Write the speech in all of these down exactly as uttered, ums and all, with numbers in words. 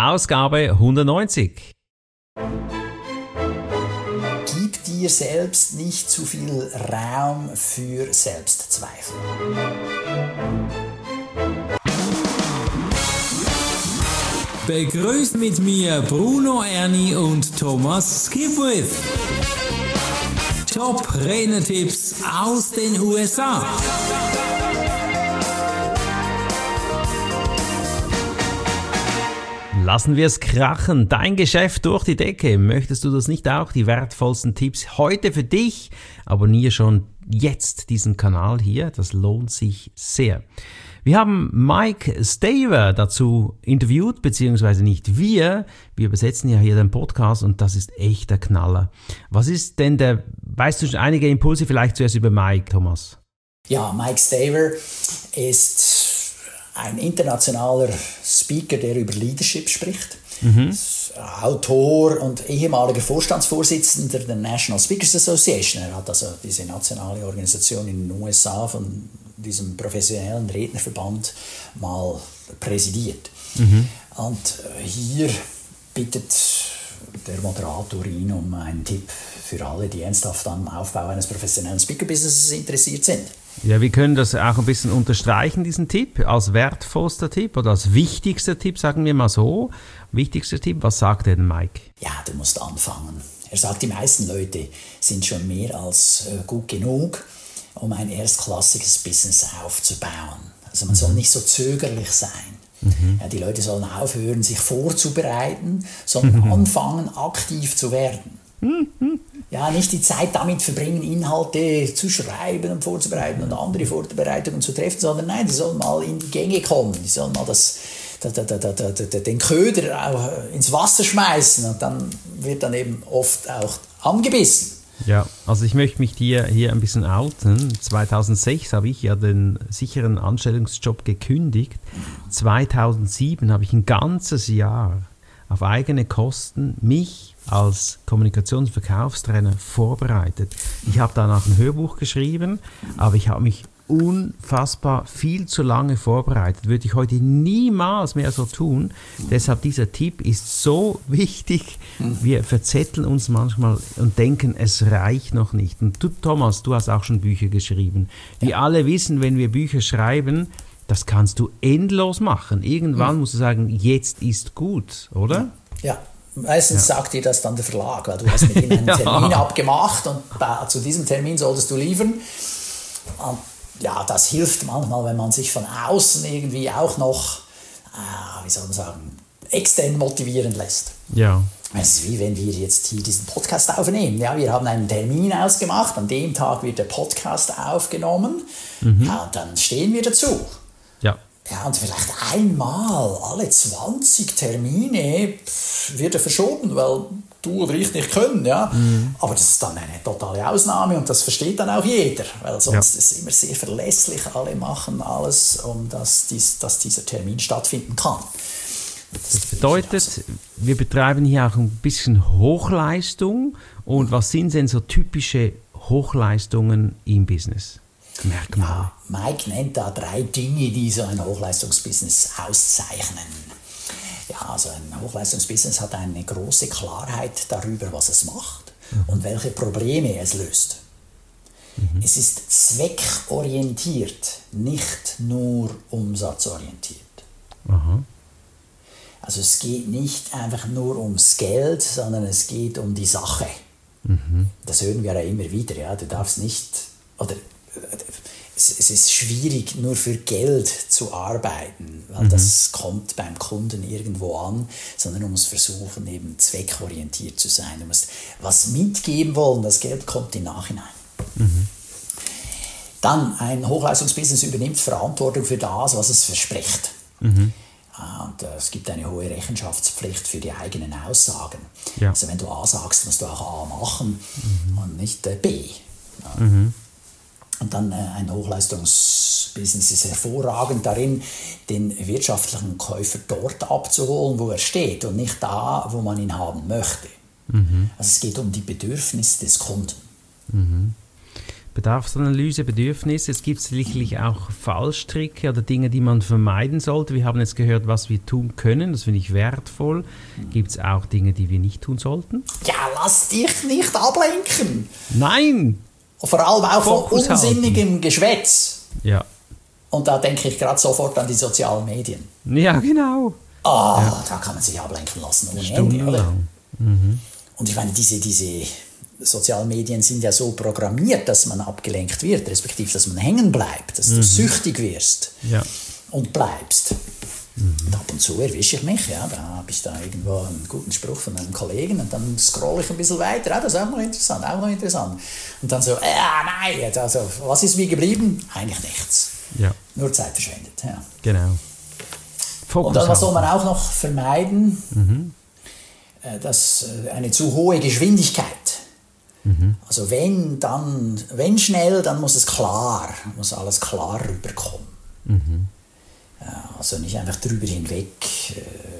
Ausgabe hundertneunzig. Gib dir selbst nicht zu viel Raum für Selbstzweifel. Begrüßt mit mir Bruno Erni und Thomas Skipwith. Top-Renner-Tipps aus den U S A. Lassen wir es krachen. Dein Geschäft durch die Decke. Möchtest du das nicht auch? Die wertvollsten Tipps heute für dich. Abonniere schon jetzt diesen Kanal hier. Das lohnt sich sehr. Wir haben Mike Staver dazu interviewt, beziehungsweise nicht wir. Wir übersetzen ja hier den Podcast und das ist echt der Knaller. Was ist denn der, weißt du schon einige Impulse vielleicht zuerst über Mike, Thomas? Ja, Mike Staver ist ein internationaler Speaker, der über Leadership spricht. Mhm. Autor und ehemaliger Vorstandsvorsitzender der National Speakers Association. Er hat also diese nationale Organisation in den U S A von diesem professionellen Rednerverband mal präsidiert. Mhm. Und hier bittet der Moderator ihn um einen Tipp für alle, die ernsthaft am Aufbau eines professionellen Speaker-Businesses interessiert sind. Ja, wir können das auch ein bisschen unterstreichen, diesen Tipp, als wertvollster Tipp oder als wichtigster Tipp, sagen wir mal so. Wichtigster Tipp, was sagt denn Mike? Ja, du musst anfangen. Er sagt, die meisten Leute sind schon mehr als äh, gut genug, um ein erstklassiges Business aufzubauen. Also man mhm. soll nicht so zögerlich sein. Mhm. Ja, die Leute sollen aufhören, sich vorzubereiten, sondern mhm. anfangen, aktiv zu werden. Mhm. Ja, nicht die Zeit damit verbringen, Inhalte zu schreiben und vorzubereiten und andere Vorbereitungen zu treffen, sondern nein, die sollen mal in die Gänge kommen, die sollen mal das, da, da, da, da, da, den Köder auch ins Wasser schmeißen und dann wird dann eben oft auch angebissen. Ja, also ich möchte mich hier, hier ein bisschen outen. zweitausendsechs habe ich ja den sicheren Anstellungsjob gekündigt. zweitausendsieben habe ich ein ganzes Jahr auf eigene Kosten mich als Kommunikations- und Verkaufstrainer vorbereitet. Ich habe danach ein Hörbuch geschrieben, aber ich habe mich unfassbar viel zu lange vorbereitet. Würde ich heute niemals mehr so tun. Deshalb dieser Tipp ist so wichtig. Wir verzetteln uns manchmal und denken, es reicht noch nicht. Und du, Thomas, du hast auch schon Bücher geschrieben. Wir alle wissen, wenn wir Bücher schreiben, das kannst du endlos machen. Irgendwann musst du sagen, jetzt ist gut, oder? Ja. Meistens ja. sagt dir das dann der Verlag, weil du hast mit ihm einen Termin ja. abgemacht und da, zu diesem Termin solltest du liefern. Und ja, das hilft manchmal, wenn man sich von außen irgendwie auch noch, äh, wie soll man sagen, extern motivieren lässt. Ja. Es ist wie wenn wir jetzt hier diesen Podcast aufnehmen. Ja, wir haben einen Termin ausgemacht, an dem Tag wird der Podcast aufgenommen. Mhm. Ja, und dann stehen wir dazu. Ja. Ja, und vielleicht einmal alle zwanzig Termine pff, wird er verschoben, weil du oder ich nicht können. Ja? Mhm. Aber das ist dann eine totale Ausnahme und das versteht dann auch jeder, weil sonst ja. ist es immer sehr verlässlich. Alle machen alles, um dass, dies, dass dieser Termin stattfinden kann. Das, das bedeutet, wir betreiben hier auch ein bisschen Hochleistung. Und was sind denn so typische Hochleistungen im Business? Merkmale. Ja, Mike nennt da drei Dinge, die so ein Hochleistungsbusiness auszeichnen. Ja, also ein Hochleistungsbusiness hat eine große Klarheit darüber, was es macht mhm. und welche Probleme es löst. Mhm. Es ist zweckorientiert, nicht nur umsatzorientiert. Aha. Also es geht nicht einfach nur ums Geld, sondern es geht um die Sache. Mhm. Das hören wir ja immer wieder. Ja? Du darfst nicht, oder es ist schwierig, nur für Geld zu arbeiten, weil mhm. das kommt beim Kunden irgendwo an, sondern du musst versuchen, eben zweckorientiert zu sein. Du musst was mitgeben wollen, das Geld kommt im Nachhinein. Mhm. Dann, ein Hochleistungsbusiness übernimmt Verantwortung für das, was es verspricht. Mhm. Und es gibt eine hohe Rechenschaftspflicht für die eigenen Aussagen. Ja. Also wenn du A sagst, musst du auch A machen mhm. und nicht B. Ja. Mhm. Und dann äh, ein Hochleistungsbusiness ist hervorragend darin, den wirtschaftlichen Käufer dort abzuholen, wo er steht und nicht da, wo man ihn haben möchte. Mhm. Also es geht um die Bedürfnisse des Kunden. Mhm. Bedarfsanalyse, Bedürfnisse. Es gibt sicherlich auch Fallstricke oder Dinge, die man vermeiden sollte. Wir haben jetzt gehört, was wir tun können. Das finde ich wertvoll. Gibt es auch Dinge, die wir nicht tun sollten? Ja, lass dich nicht ablenken. Nein! Und vor allem auch Fokus von unsinnigem halten. Geschwätz. Ja. Und da denke ich gerade sofort an die sozialen Medien. Ja, genau. Ah, Ja. da kann man sich ablenken lassen ohne Ende, oder? Stundenlang. Mhm. Und ich meine, diese, diese sozialen Medien sind ja so programmiert, dass man abgelenkt wird, respektive, dass man hängen bleibt, dass du süchtig wirst Ja. und bleibst. Und ab und zu erwische ich mich, ja, da habe ich da irgendwo einen guten Spruch von einem Kollegen und dann scrolle ich ein bisschen weiter, ah, das ist auch noch interessant, auch noch interessant. Und dann so, äh, nein, also, was ist mir geblieben? Eigentlich nichts. Ja, Nur Zeit verschwendet, ja. genau. Fokus Und dann, was soll man halten. auch noch vermeiden? Mhm. Äh, Das, äh, eine zu hohe Geschwindigkeit. Mhm. Also wenn, dann, wenn schnell, dann muss es klar, muss alles klar rüberkommen. Mhm. Ja, also nicht einfach drüber hinweg, äh,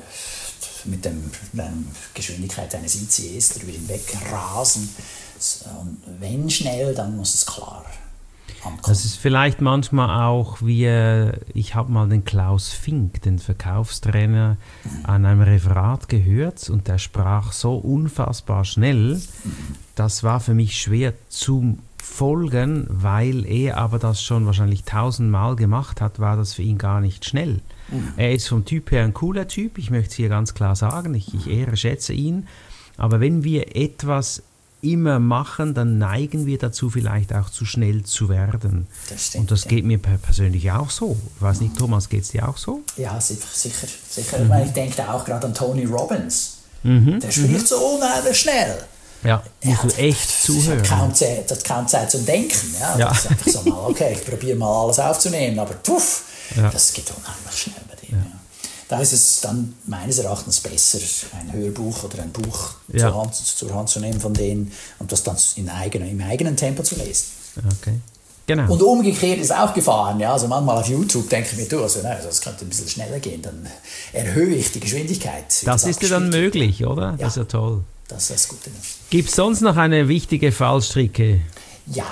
mit dem, der Geschwindigkeit eines I C Es drüber hinweg rasen. Und wenn schnell, dann muss es klar ankommen. Das ist vielleicht manchmal auch wie, äh, ich habe mal den Klaus Fink, den Verkaufstrainer, an einem Referat gehört und der sprach so unfassbar schnell, das war für mich schwer zu folgen, weil er aber das schon wahrscheinlich tausendmal gemacht hat, war das für ihn gar nicht schnell. Mhm. Er ist vom Typ her ein cooler Typ, ich möchte es hier ganz klar sagen, ich, ich ehre, schätze ihn, aber wenn wir etwas immer machen, dann neigen wir dazu, vielleicht auch zu schnell zu werden. Das stimmt, und das ja. geht mir persönlich auch so. Ich weiß nicht, Thomas, geht es dir auch so? Ja, sicher, sicher. sicher. Ich, meine, ich denke da auch gerade an Tony Robbins. Mhm. Der spricht so unheimlich schnell. Ja, musst Ja, du echt zuhören. Das hat kaum Zeit, das hat kaum Zeit zum Denken. Ja. Ja. Das ist einfach so mal, okay, ich probiere mal alles aufzunehmen, aber puff, Ja. das geht unheimlich schnell bei dem. Ja. Da ist es dann meines Erachtens besser, ein Hörbuch oder ein Buch Ja. zur, Hand, zur Hand zu nehmen von denen und das dann in eigenen, im eigenen Tempo zu lesen. Okay. Genau. Und umgekehrt ist auch Gefahren. Ja. Also manchmal auf YouTube denke ich mir, du, also, nein, das könnte ein bisschen schneller gehen, dann erhöhe ich die Geschwindigkeit. das ist ja dann abgespielt wird. möglich, oder? Ja. Das ist ja toll. Das ist das Gute. Gibt es sonst noch eine wichtige Fallstricke? Ja,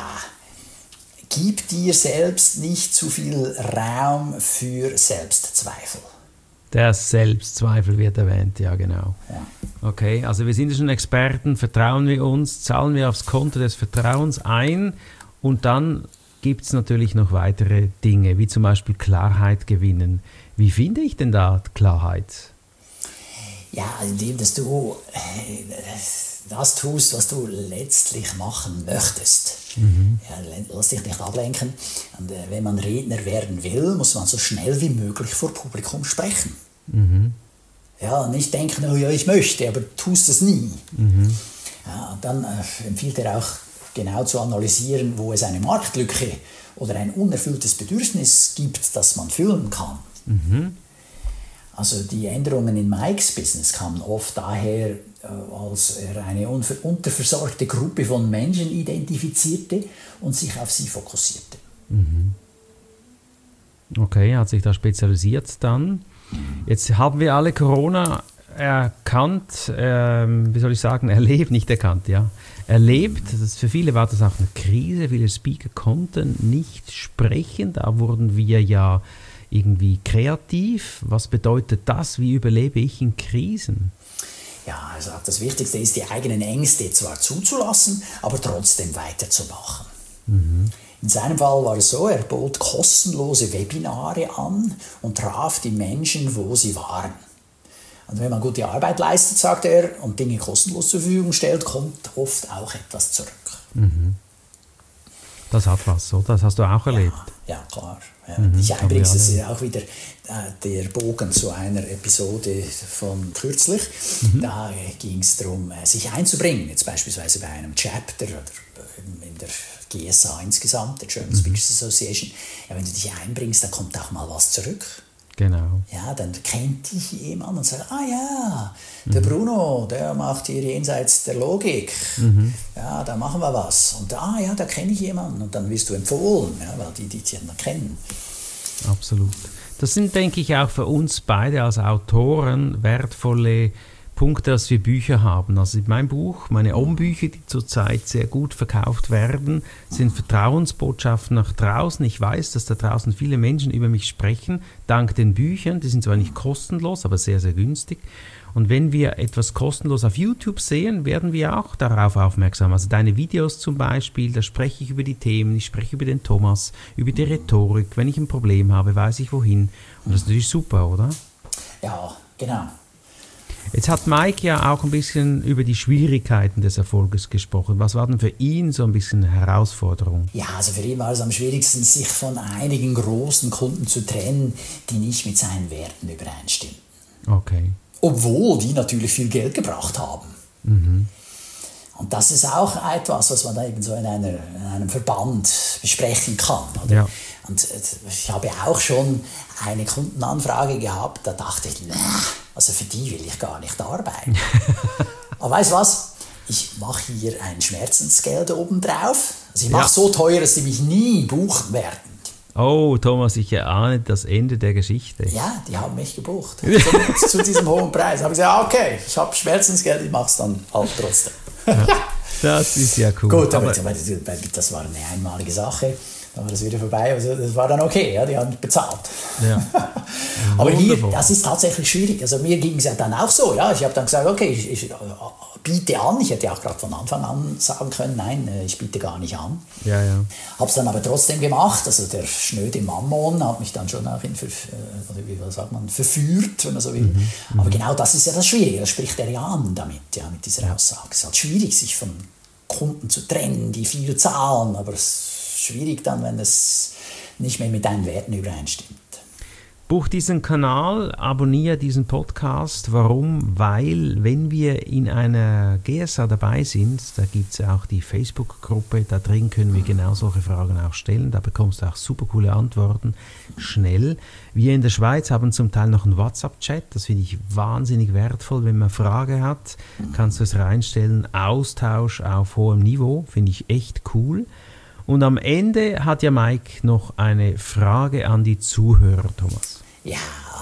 gib dir selbst nicht zu viel Raum für Selbstzweifel. Der Selbstzweifel wird erwähnt, ja genau. Ja. Okay, also wir sind ja schon Experten, vertrauen wir uns, zahlen wir aufs Konto des Vertrauens ein und dann gibt es natürlich noch weitere Dinge, wie zum Beispiel Klarheit gewinnen. Wie finde ich denn da Klarheit? Ja, indem dass du äh, das tust, was du letztlich machen möchtest. Mhm. Ja, lass dich nicht ablenken. Und, äh, wenn man Redner werden will, muss man so schnell wie möglich vor Publikum sprechen. Mhm. Ja, nicht denken, oh ja, ich möchte, aber tust es nie. Mhm. Ja, dann äh, empfiehlt er auch genau zu analysieren, wo es eine Marktlücke oder ein unerfülltes Bedürfnis gibt, das man füllen kann. Mhm. Also die Änderungen in Mikes Business kamen oft daher, äh, als er eine unver- unterversorgte Gruppe von Menschen identifizierte und sich auf sie fokussierte. Mhm. Okay, hat sich da spezialisiert dann. Jetzt haben wir alle Corona erkannt, ähm, wie soll ich sagen, erlebt, nicht erkannt, ja. Erlebt, das, für viele war das auch eine Krise, viele Speaker konnten nicht sprechen, da wurden wir ja irgendwie kreativ. Was bedeutet das? Wie überlebe ich in Krisen? Ja, also das Wichtigste ist, die eigenen Ängste zwar zuzulassen, aber trotzdem weiterzumachen. Mhm. In seinem Fall war es so, er bot kostenlose Webinare an und traf die Menschen, wo sie waren. Und wenn man gute Arbeit leistet, sagt er, und Dinge kostenlos zur Verfügung stellt, kommt oft auch etwas zurück. Mhm. Das hat was, oder? Das hast du auch erlebt. Ja, ja klar. Ja, Mhm, ich übrigens, das alle. ist auch wieder äh, der Bogen zu einer Episode von kürzlich. Mhm. Da äh, ging es darum, äh, sich einzubringen. Jetzt beispielsweise bei einem Chapter oder äh, in der G S A insgesamt, der German mhm. Speakers Association. Ja, wenn du dich einbringst, dann kommt auch mal was zurück. Genau. Ja, dann kennt dich jemand und sagt, ah ja, der Bruno, der macht hier jenseits der Logik. Mhm. Ja, da machen wir was. Und ah ja, da kenne ich jemanden. Und dann wirst du empfohlen, ja, weil die dich dann kennen. Absolut. Das sind, denke ich, auch für uns beide als Autoren wertvolle Punkt, dass wir Bücher haben. Also mein Buch, meine Ohm-Bücher, die zurzeit sehr gut verkauft werden, sind Vertrauensbotschaften nach draußen. Ich weiß, dass da draußen viele Menschen über mich sprechen, dank den Büchern. Die sind zwar nicht kostenlos, aber sehr, sehr günstig. Und wenn wir etwas kostenlos auf YouTube sehen, werden wir auch darauf aufmerksam. Also deine Videos zum Beispiel, da spreche ich über die Themen, ich spreche über den Thomas, über die Rhetorik. Wenn ich ein Problem habe, weiß ich wohin. Und das ist natürlich super, oder? Ja, genau. Jetzt hat Mike ja auch ein bisschen über die Schwierigkeiten des Erfolges gesprochen. Was war denn für ihn so ein bisschen eine Herausforderung? Ja, also für ihn war es am schwierigsten, sich von einigen großen Kunden zu trennen, die nicht mit seinen Werten übereinstimmen. Okay. Obwohl die natürlich viel Geld gebracht haben. Mhm. Und das ist auch etwas, was man da eben so in, einer, in einem Verband besprechen kann. Oder? Ja. Und ich habe auch schon eine Kundenanfrage gehabt, da dachte ich, nah, also für die will ich gar nicht arbeiten. Aber weißt du was? Ich mache hier ein Schmerzensgeld obendrauf. Also ich mache ja. so teuer, dass sie mich nie buchen werden. Oh, Thomas, ich erahne das Ende der Geschichte. Ja, die haben mich gebucht. zu, zu diesem hohen Preis. Da habe ich gesagt, okay, ich habe Schmerzensgeld, ich mache es dann halt trotzdem. Ja, das ist ja cool. Gut, aber, aber das war eine einmalige Sache. Dann war das wieder vorbei. Also das war dann okay, ja, die haben bezahlt. Ja. Aber hier, das ist tatsächlich schwierig. Also mir ging es ja dann auch so. Ja. Ich habe dann gesagt, okay, ich, ich biete an. Ich hätte ja auch gerade von Anfang an sagen können, nein, ich biete gar nicht an. Ja, ja. Habe es dann aber trotzdem gemacht. Also der schnöde Mammon hat mich dann schon auch in, oder wie sagt man, verführt, wenn man so will. Mhm, aber genau das ist ja das Schwierige. Das spricht er ja an damit, ja, mit dieser Aussage. Es ist halt schwierig, sich von Kunden zu trennen, die viel zahlen, aber es schwierig dann, wenn es nicht mehr mit deinen Werten übereinstimmt. Buch diesen Kanal, abonniere diesen Podcast. Warum? Weil, wenn wir in einer G S A dabei sind, da gibt es auch die Facebook-Gruppe, da drin können wir genau solche Fragen auch stellen. Da bekommst du auch super coole Antworten, schnell. Wir in der Schweiz haben zum Teil noch einen WhatsApp-Chat, das finde ich wahnsinnig wertvoll. Wenn man eine Frage hat, kannst du es reinstellen. Austausch auf hohem Niveau, finde ich echt cool. Und am Ende hat ja Mike noch eine Frage an die Zuhörer, Thomas. Ja,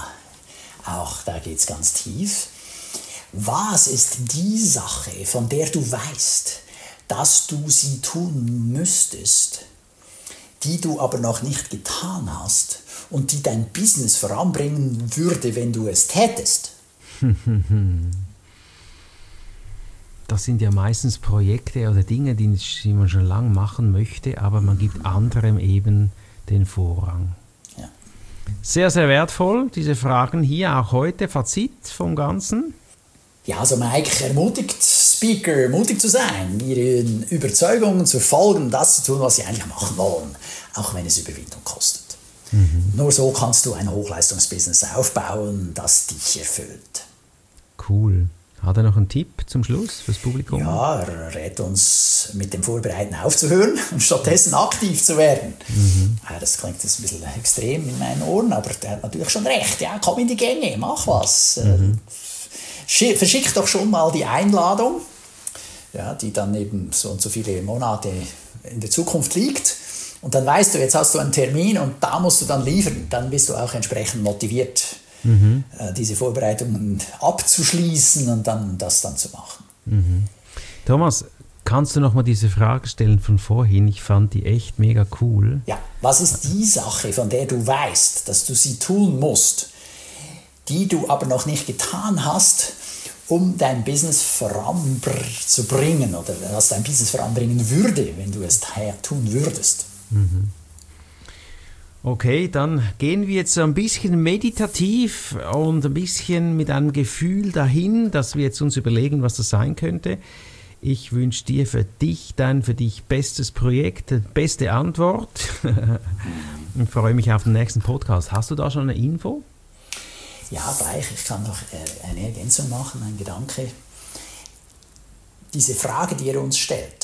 auch da geht es ganz tief. Was ist die Sache, von der du weißt, dass du sie tun müsstest, die du aber noch nicht getan hast und die dein Business voranbringen würde, wenn du es tätest? Das sind ja meistens Projekte oder Dinge, die man schon lange machen möchte, aber man gibt anderem eben den Vorrang. Ja. Sehr, sehr wertvoll, diese Fragen hier, auch heute. Fazit vom Ganzen? Ja, also Mike ermutigt Speaker, mutig zu sein, ihren Überzeugungen zu folgen, das zu tun, was sie eigentlich machen wollen, auch wenn es Überwindung kostet. Mhm. Nur so kannst du ein Hochleistungsbusiness aufbauen, das dich erfüllt. Cool. Hat er noch einen Tipp zum Schluss fürs Publikum? Ja, er rät uns, mit dem Vorbereiten aufzuhören und stattdessen aktiv zu werden. Mhm. Ja, das klingt jetzt ein bisschen extrem in meinen Ohren, aber der hat natürlich schon recht. Ja, komm in die Gänge, mach was. Mhm. Verschick doch schon mal die Einladung, ja, die dann eben so und so viele Monate in der Zukunft liegt. Und dann weißt du, jetzt hast du einen Termin und da musst du dann liefern. Dann bist du auch entsprechend motiviert, Mhm. diese Vorbereitungen abzuschließen und dann das dann zu machen. Mhm. Thomas, kannst du noch mal diese Frage stellen von vorhin? Ich fand die echt mega cool. Ja, was ist die Sache, von der du weißt, dass du sie tun musst, die du aber noch nicht getan hast, um dein Business voranzubringen oder was dein Business voranbringen würde, wenn du es tun würdest? Mhm. Okay, dann gehen wir jetzt ein bisschen meditativ und ein bisschen mit einem Gefühl dahin, dass wir jetzt uns überlegen, was das sein könnte. Ich wünsche dir für dich dein für dich bestes Projekt, beste Antwort und freue mich auf den nächsten Podcast. Hast du da schon eine Info? Ja, gleich. Ich kann noch eine Ergänzung machen, ein Gedanke. Diese Frage, die er uns stellt,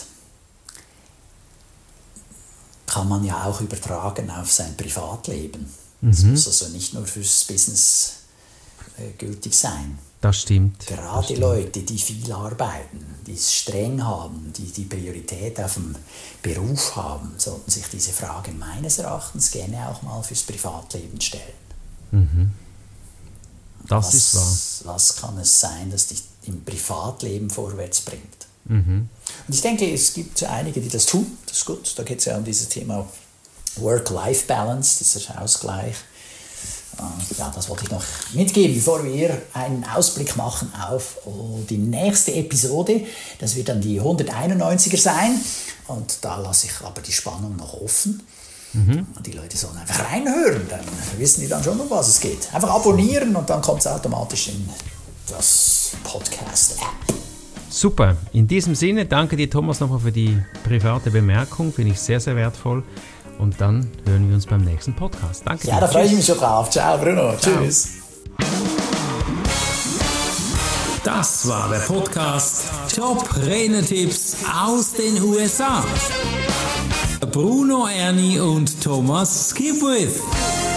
kann man ja auch übertragen auf sein Privatleben. Mhm. Das muss also nicht nur fürs Business äh, gültig sein. Das stimmt. Gerade das stimmt. Leute, die viel arbeiten, die es streng haben, die die Priorität auf dem Beruf haben, sollten sich diese Frage meines Erachtens gerne auch mal fürs Privatleben stellen. Mhm. Das was, ist wahr. Was kann es sein, das dich im Privatleben vorwärts bringt? Mhm. Und ich denke, es gibt einige, die das tun. Das ist gut. Da geht es ja um dieses Thema Work-Life-Balance, dieser Ausgleich. Ja, das wollte ich noch mitgeben, bevor wir einen Ausblick machen auf die nächste Episode. Das wird dann die hunderteinundneunziger sein. Und da lasse ich aber die Spannung noch offen. Mhm. Die Leute sollen einfach reinhören, dann wissen die dann schon, um was es geht. Einfach abonnieren und dann kommt es automatisch in das Podcast-App. Super. In diesem Sinne, danke dir, Thomas, nochmal für die private Bemerkung. Finde ich sehr, sehr wertvoll. Und dann hören wir uns beim nächsten Podcast. Danke ja, dir. Da freue ich mich schon drauf. Ciao, Bruno. Ciao. Tschüss. Das war der Podcast Top-Renetipps aus den U S A. Bruno Erni und Thomas Skipwith.